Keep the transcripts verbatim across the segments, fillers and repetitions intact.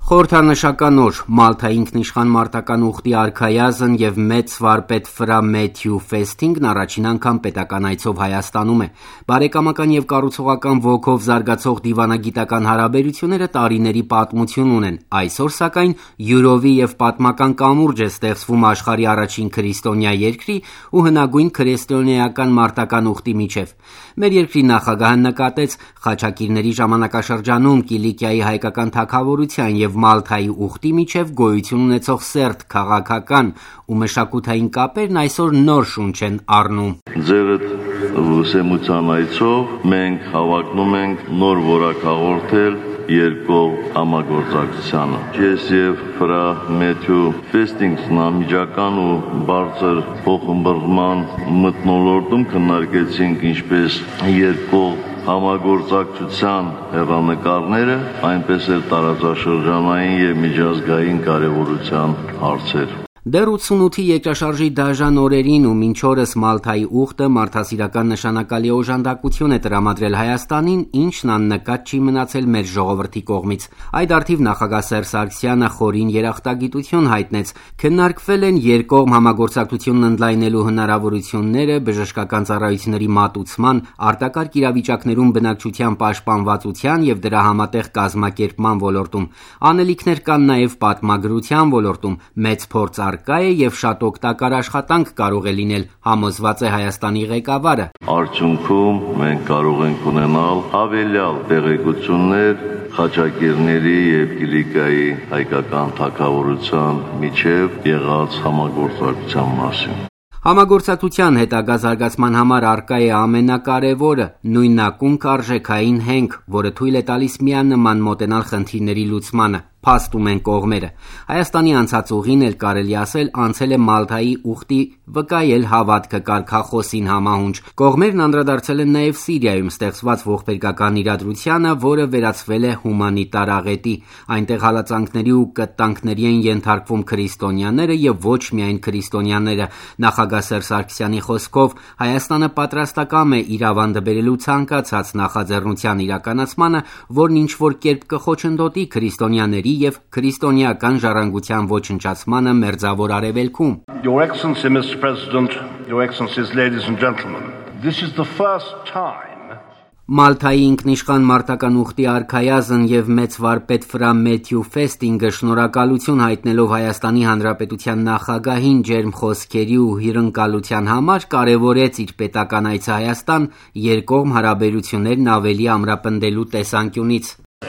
Խորհրդանշական օր Մալթայի ինքնիշխան մարտական ուխտի արքայազն եւ մեծ վարպետ Ֆրա Մեթյու Ֆեստինգն առաջին անգամ պետական այցով Հայաստանում է։ Բարեկամական եւ կառուցողական ոգով զարգացող դիվանագիտական հարաբերությունները տարիների պատմություն ունեն։ Այսօր սակայն յուրովի եւ պատմական կամուրջ է ստեղծվում աշխարհի առաջին քրիստոնյա երկրի ու հնագույն քրիստոնեական մարտական ուխտի միջև։ Մեր երկրի նախագահը նկատեց խաչակիրների ժամանակաշրջանում Կիլիկիայի հայկական թագավորության եւ Մալթայի ուխտի միջև գոյություն ունեցող սերտ քաղաքական ու մշակութային կապերն այսօր նոր շունչ են առնում։ Ձերդ ուսեմության այցով մենք հավակնում ենք նոր որակ հաղորդել երկկողմ համագործակցությանը։ Ես եւ Ֆրա Մեթյու Ֆեստինգն անմիջական ու բարձր փոխըմբռնման մթնոլորտում քննարկեցինք ինչպես երկկողմ համագործակցության հեռանկարները, այնպես էլ տարածաշրջանային եւ միջազգային կարեւորության հարցեր։ Դեռ ութսունութի երկրաշարժի դաժան օրերին ու մինչ օրս Մալթայի ուխտը մարդասիրական նշանակալի օժանդակություն է տրամադրել Հայաստանին, ինչն աննկատ չի մնացել մեր ժողովրդի կողմից։ Այդ արդիվ նախագահ Սերժ Սարգսյանը խորին երախտագիտություն հայտնեց։ Քննարկվել են երկկողմ համագործակցությունն ընդլայնելու հնարավորությունները բժշկական ծառայությունների մատուցման, արտակարգ իրավիճակներում բնակչության պաշտպանվածության եւ դրա համատեղ կազմակերպման ոլորտում։ Անելիքներ կան նաեւ պատմագրության ոլորտում։ Մեծ փորձ կա է եւ շատ օգտակար աշխատանք կարող է լինել, համոզված է Հայաստանի ղեկավարը։ Արդյունքում մենք կարող ենք ունենալ հավելյալ տեղեկություններ խաչակիրների եւ Կիլիկիայի հայկական թագավորության միջև եղած համագործակցության մասին։ Համագործակցության հետագա զարգացման համար առկա է ամենակարևորը՝ նույնակունք արժեքային հենք, որը թույլ է տալիս միանման մոտենալ խնդիրների լուծմանը։ Փաստում են կողմերը։ Հայաստանի անցած ուղին էլ կարելի ասել անցել է Մալթայի ուխտի վկայել հավատքը կարգախոսին համահունչ։ Կողմերն անդրադարձել են նաև Սիրիայում ստեղծված ողբերգական իրադրությանը, որը վերածվել է հումանիտար աղետի։ Այնտեղ հալածանքների ու կտանքների են ենթարկվում քրիստոնյաները եւ ոչ միայն քրիստոնյաները։ Նախագահ Սերժ Սարգսյանի խոսքով Հայաստանը պատրաստակամ է իրավանդը բերելու ցանկացած նախաձեռնության իրականացմանը, որն ինչ որ կերպ կխոչընդոտի քրիստոնյաների եւ քրիստոնեական ժառանգության ոչնչացմանը մերձավոր արևելքում։ Your Excellency, Mister President, Your Excellencies, ladies and gentlemen, this is the first time Մալթայի ինքնիշխան մարտական ուխտի արքայազն եւ մեծ վարպետ Ֆրա Մեթյու Ֆեստինգը շնորհակալություն հայտնելով Հայաստանի Հանրապետության նախագահին ջերմ խոսքերի ու հյուրընկալության համար կարևորեց իր պետական այցը Հայաստան երկկողմ հարաբերություններն ավելի ամրապնդելու տեսանկյունից։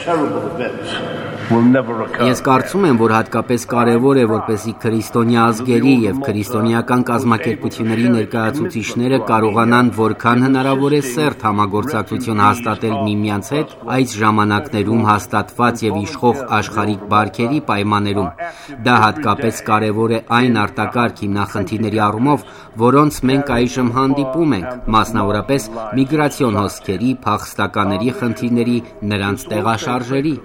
Ես կարծում եմ, որ հատկապես կարևոր է, որպեսզի քրիստոնյա ազգերի եւ քրիստոնեական կազմակերպությունների ներկայացուցիչները կարողանան որքան հնարավոր է սերտ համագործակցություն հաստատել միմյանց հետ այս ժամանակներում հաստատված եւ իշխող աշխարհիկ բարքերի պայմաններում։ Դա հատկապես կարևոր է այն արտակարգ հիմնախնդիրների առումով, որոնց մենք այժմ հանդիպում ենք, մասնավորապես միգրացիոն հոսքերի, փախստականների խնդիրների, նրանց տեղաշարժերի։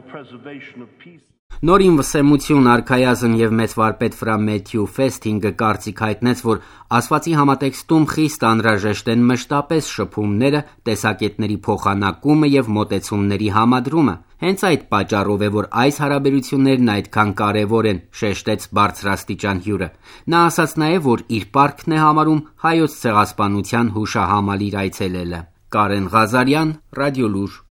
Նորին վսեմություն արքայազն եւ մեծ վարպետ Ֆրա Մեթյու Ֆեստինգը կարծիք հայտնեց, որ ասվածի համատեքստում խիստ անհրաժեշտ են մշտապես շփումները, տեսակետների փոխանակումը եւ մոտեցումների համադրումը։ Հենց այդ պատճառով է, որ այս հարաբերություններն այդքան կարևոր են, շեշտեց բարձրաստիճան հյուրը։ Նա ասաց նաեւ, որ իր պարտքն է համարում հայոց ցեղասպանության հուշահամալիր այցելելը։ Կարեն Ղազարյան, Ռադիոլուր։